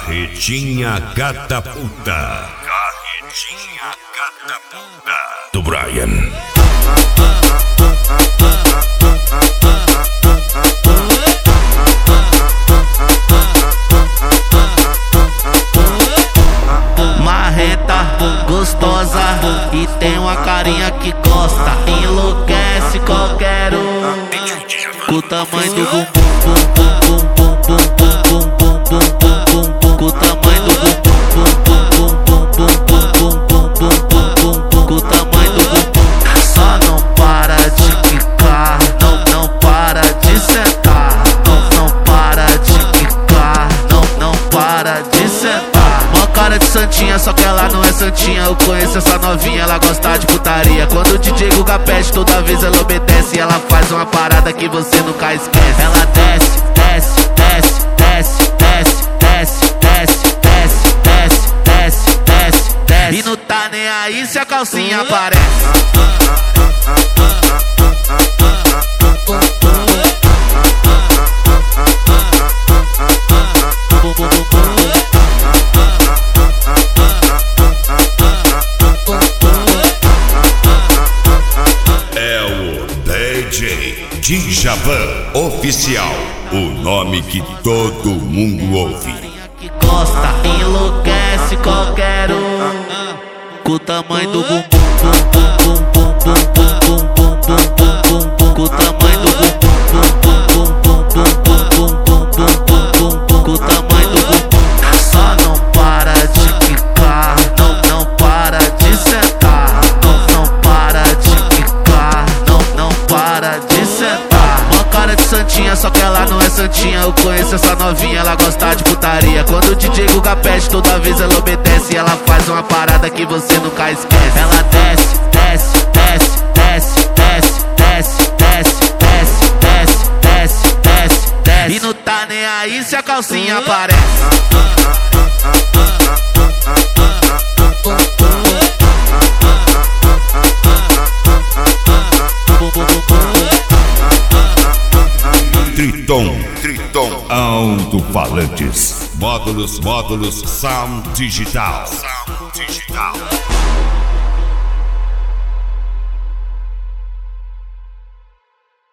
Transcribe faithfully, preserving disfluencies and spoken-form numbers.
Carretinha catapulta. Carretinha catapulta. Do Brian. Marreta, gostosa e tem uma carinha que gosta. Enlouquece qualquer um com o tamanho do bumbum, bum, bum, bum, bum, bum, bum, bum, bum, bum, com o tamanho do bumbum, bum, bum, bum, bum, bum, bum, bum, bum, bum, bum, com o tamanho do bumbum. Só não para de quicar, não, não para de sentar, não, não para de quicar, não, não para de sentar. Mó cara de santinha, só que ela não é santinha. Eu conheço essa novinha, ela gosta de putaria. Quando o D J Guga pede, toda vez ela obedece. Ela faz uma parada que você nunca esquece. Ela desce, desce, desce, desce, desce, desce, desce, desce, desce, desce, desce, desce. E não tá nem aí se a calcinha aparece. Djavan Oficial, o nome que todo mundo ouve. Que gosta, enlouquece qualquer um com o tamanho do bumbum, bum, bum, bum, bum, bum, bum, bum, bum, bum, bum, com o tamanho do bumbum, bum, bum, bum, bum, bum, bum, bum, bum, bum, bum, com o tamanho do bumbum. Só não para de quicar, não, não para de sentar, não, não para de quicar, não, não para de sentar. Mó cara de santinha, só que ela não é santinha. Eu conheço essa novinha, ela gosta de putaria. Quando o D J Guga pede, toda vez ela obedece. Ela faz uma parada que você nunca esquece. Ela desce, desce, desce, desce, desce, desce, desce, desce, desce, desce, desce, desce. E não tá nem aí se a calcinha aparece. Triton, Triton, alto-falantes, módulos, módulos, sound digital, sound digital.